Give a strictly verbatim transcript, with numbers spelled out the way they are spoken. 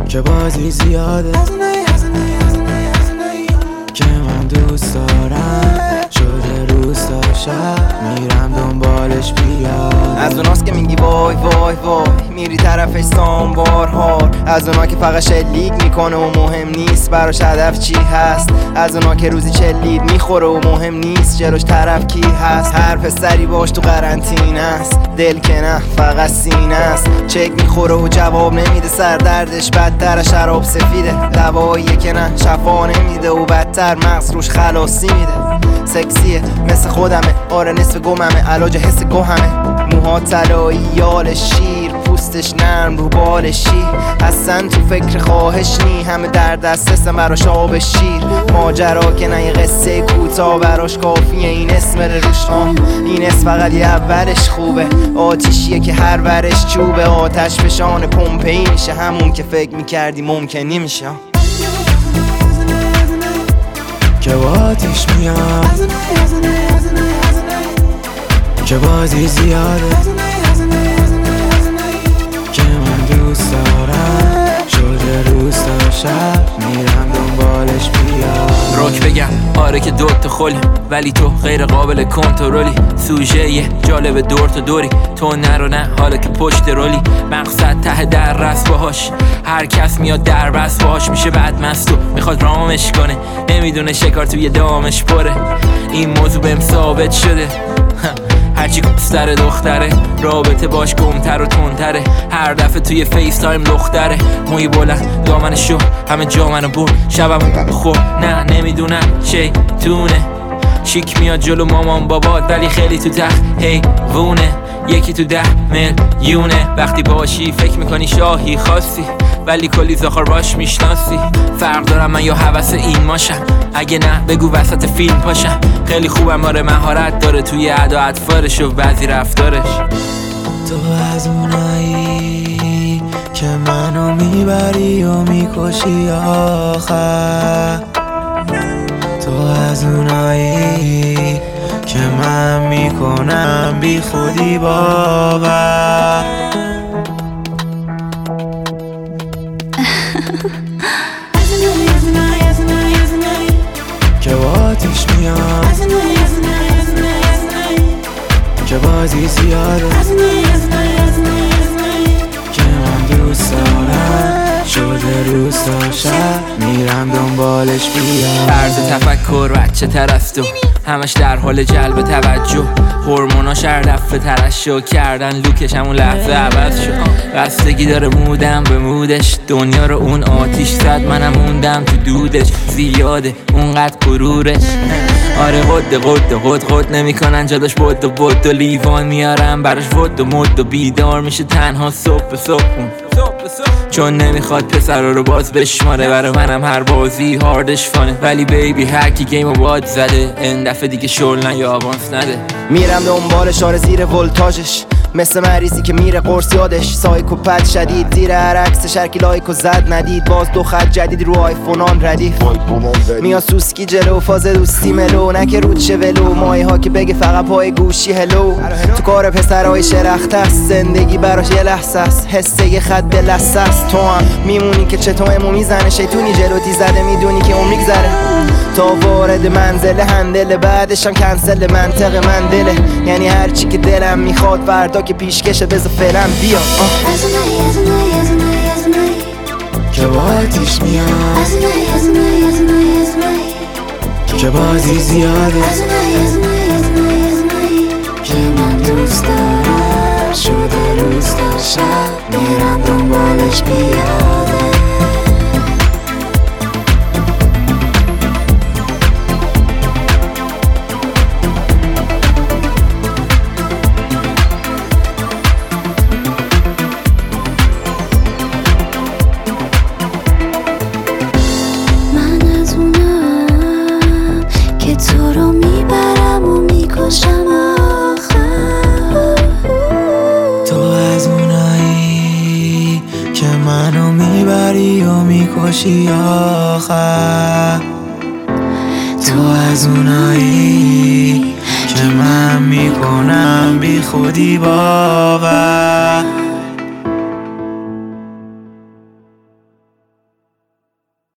که بازی زیاده که من دوست دارم شده روز تا شب میرم دنبالش بیاد. از اوناست که میگی وای وای وای میری طرفش سامبار هار، از اونا که فقط شلیک میکنه و مهم نیست براش هدف چی هست، از اونا که روزی چلید میخوره و مهم نیست جلوش طرف کی هست. هر پسری باش تو قرنطینه است، دل که نه فقط سینه است، چک میخوره و جواب نمیده، سردردش بدتر شراب سفیده، دواییه که نه شفا نمیده و بدتر مغز روش خلاصی میده. سکسیه مثل خودمه، آره نصف گممه، علاج حس گوهمه، موها طلایی یال شیر، پوستش نرم رو بالشی، اصلا تو فکر خواهش نی، همه در دسترسم براش آب شیر، ماجرا که نه یه قصه کوتاه براش کافیه این اسم روش. این اسم فقط یه اولش خوبه، آتیشیه که هر ورش چوبه، آتش فشان پمپئی میشه، همون که فکر میکردی ممکن نمیشه، که با آتیش میاد که بازی زیاده که من دوست دارم شده روز تا شب میرم دنبالش بیاد. روک بگم آره که دوت خلی ولی تو غیر قابل کنترلی، سوژه یه جالب دور تو دوری، تو نرو نه حالا که پشت رولی، مقصد ته در رس باهاش، هر کس میاد در بس باهاش میشه بعد مستو میخواد رامش کنه، نمیدونه شکار توی دامش پره، این موضوع بهم ثابت شده هرچی کستر دختره رابطه باش گمتر و تندتره، هر دفعه توی فیس تایم دختره، موی بلند دامن شو همه جا منو بر، شبم خور نه نمیدونم چی تونه، چیک میاد جلو مامان بابات ولی خیلی تو تخت هی وونه، یکی تو ده میلیونه، وقتی باشی فکر میکنی شاهی خاصی ولی کلی زخار باش میشناسی، فرق دارم من یا حوث این ماشم، اگه نه بگو وسط فیلم پاشم، خیلی خوبم آره مهارت داره توی ادا اطفارش و بعضی رفتارش. تو از اونایی که منو میبری و میکشی آخر، تو از اونایی که من میکنم بی خودی باور که با آتیش میاد که بازی زیاده که من دوست دارم شده روز تا شب میرم دنبالش بیاد. طرز تفکر بچه تر از تو، همش در حال جلب توجه، هورموناش هر دفعه ترشح کردن لوکش همون لحظه عوض شد، بستگی داره مودم به مودش، دنیا رو اون آتیش زد منم موندم تو دودش، زیاده اونقدر غرورش، آره قد قد قد قد نمیکنن جاداش بود و بود و لیوان میارم براش ود و مد و بیدار میشه تنها صبح صبح، چون نمیخواد پسر رو باز بشماره، برای منم هر بازی هاردش فانه، ولی بیبی هرکی گیم و باد زده این دفعه دیگه شل نه یا آوانس نده، میرم دنبالش آره زیر ولتاژش، مثل مریضی که میره قرص یادش، سایکوپت شدید زیر هر عکسش هرکی لایکو زد ندید، باز دو خط جدید رو آیفونان ردیف، میاد سوسکی جلو فاز دوستی ملو، نکه رود شه ولو، مایه ها که بگه فقط پای گوشی هلو، تو کار پسرهای شرخت است، زندگی براش یه لحظه است، حسه یه خط لسه است، تو هم میمونی که چطورمو میزنه، شیطونی جلوتی زده میدونی که عمر میگذره، تا وارد منزل هندل بعدش هم کنسل منطق من دله، یعنی هرچی که دلم میخواد فردا که پیشکشه بذار فعلا بیا که با آتیش میاد که بازی زیاده که من دوست دارم شده روز تا شب میرم دنبالش بیاده. تو رو میبرم و میکشم آخر، تو از اونایی که منو میبری و میکشی آخر، تو از اونایی که من میکنم بی خودی باور.